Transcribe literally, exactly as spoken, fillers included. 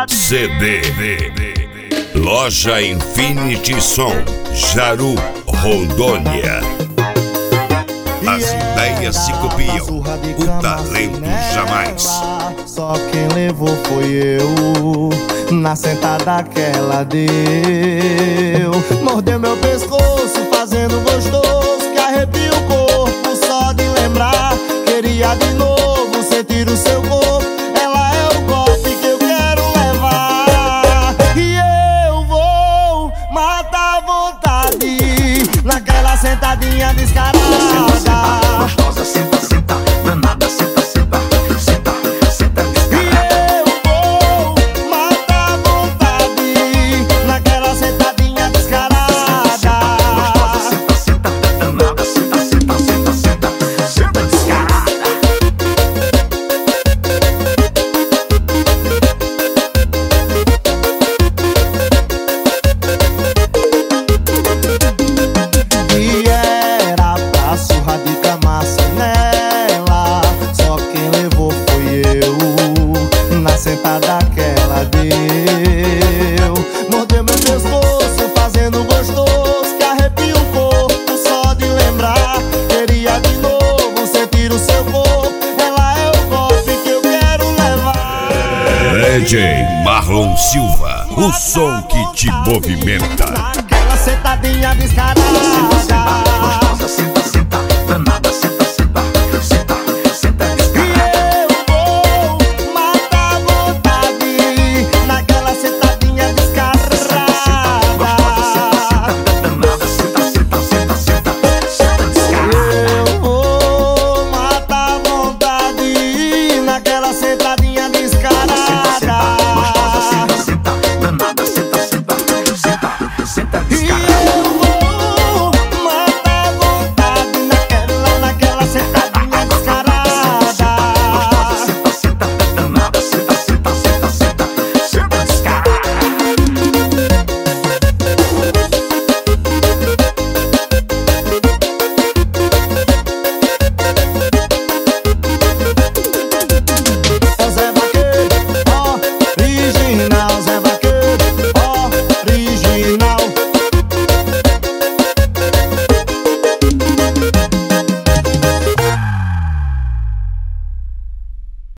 C D Loja Infinity Som, Jaru, Rondônia. As ideias se copiam, o talento jamais. Só quem levou foi eu. Na sentada que ela deu, mordeu meu pescoço, fazendo gostoso, que arrepia o corpo só de lembrar. Queria de novo sentir o seu corpo. Ela é o golpe que eu quero levar. E eu vou matar a vontade naquela sentadinha descarada. Senta, senta, gostosa, senta, senta, danada, senta, senta, senta, senta, descarada. E eu vou matar a vontade naquela sentadinha descarada. Gostosa, senta, senta, danada, senta, senta, senta, senta, senta, descarada. E era pra surra de camaça nela, só quem levou foi eu. Na sentada que ela deu, mordeu meu pescoço, fazendo gostoso, que arrepia o corpo só de lembrar. Queria de novo sentir o seu corpo. Ela é o golpe que eu quero levar. D J Marlon Silva, o som que te movimenta. Naquela sentadinha descarada.